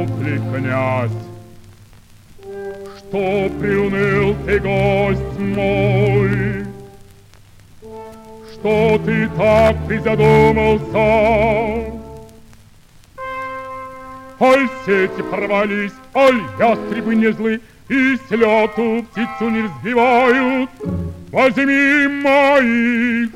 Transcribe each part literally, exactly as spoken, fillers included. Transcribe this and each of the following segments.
ли, князь, что приуныл ты, гость мой? Что ты так призадумался? Аль сети порвались, аль ястребы не злы, и с лету птицу не взбивают. Возьми моих.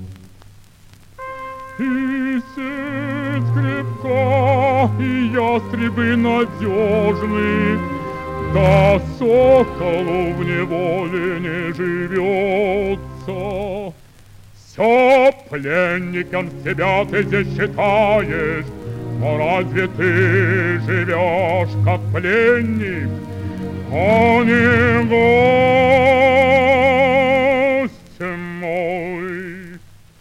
И сеть крепка, и ястребы надежны, да соколу в неволе не живется. Все пленником себя ты здесь считаешь, но разве ты живешь как пленник, а не гость мой?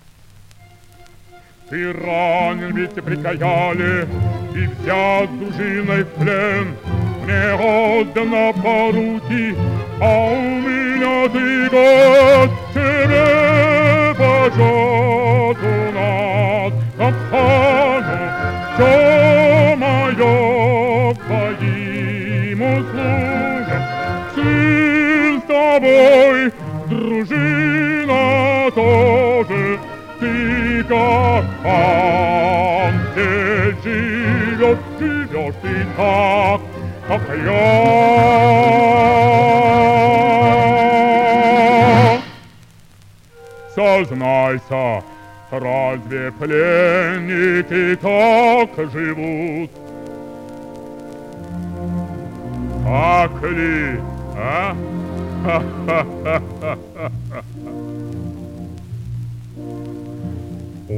Ты ранен, ведь и прикаяли, и взят дружиной в плен. Мне отдано по руки, а у меня ты гость, тебе почет у нас, как хану, все мое твоим услугам. Сын с тобой, дружина тоже, ты как хан здесь живешь, живешь ты так, как я. Сознайся, разве пленники так живут? Так ли, а? О,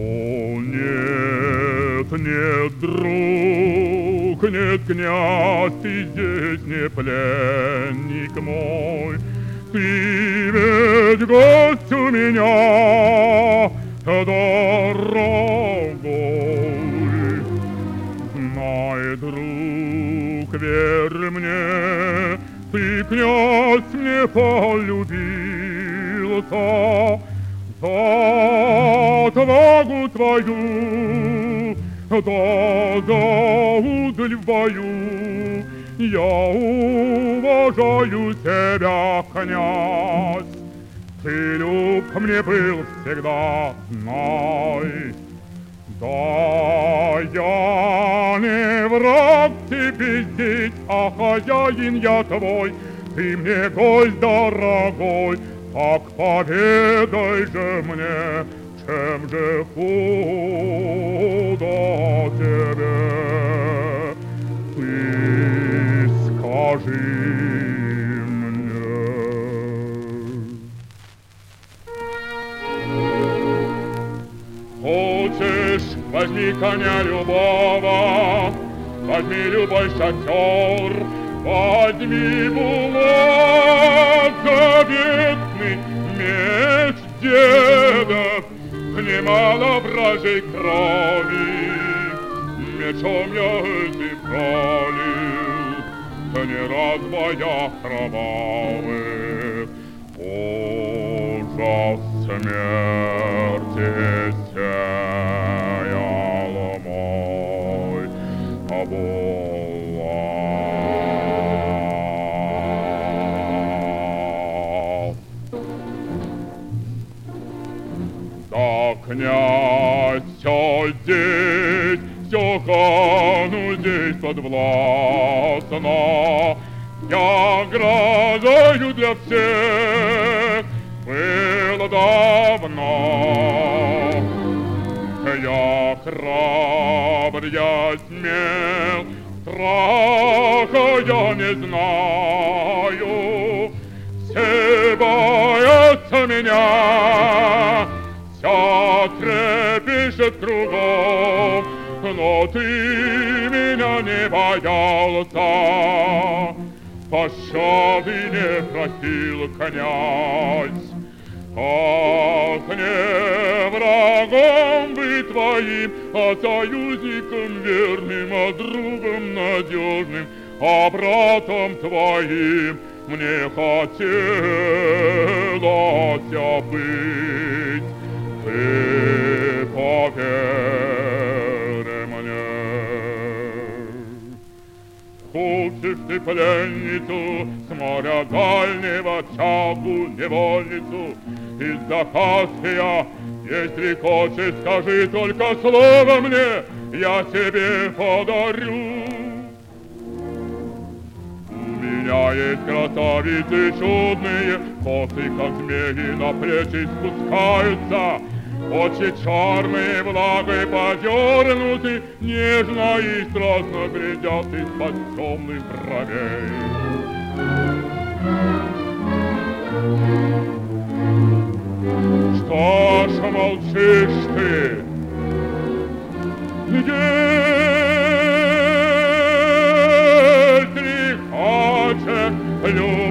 нет, нет, друг, нет, князь, ты здесь не пленник мой. Ты ведь гость у меня, дорогой. Знай, друг, верь мне, ты, князь, мне полюбился. За отвагу твою, да за удаль в бою я уважаю тебя, князь. Ты люб мне был всегда, знай. Да, я не враг тебе здесь, а хозяин я твой. Ты мне гость дорогой, так поведай же мне, чем же худо тебе. Ты скажи мне. Хочешь, возьми коня любого, возьми любой шатер, возьми булат заветный, меч дедов, немало вражей крови. Мечом я этим пролил, не раз в боях кровавых. Ужас смерти сеял мой обоз. Да, князь, все здесь, все хану здесь подвластно. Я грозою для всех было давно. Я храбр, я смел, страха я не знаю. Все боятся меня, вся трепещет кругом, но ты меня не боялся, пощады не просил, князь. Ах, не врагом быть твоим, а союзником верным, а другом надежным, а братом твоим мне хотелось быть. Ты поверь мне. купишь ты пленницу, с моря дальнего чагу невольницу, из-за Каспия, если хочешь, скажи только слово мне, я тебе подарю. У меня есть красавицы чудные, косы, как змеи, на плечи спускаются, очи черные, влагой подернуты, нежно и страстно глядят из-под темных бровей. Что ж молчишь ты? Если хочешь любить,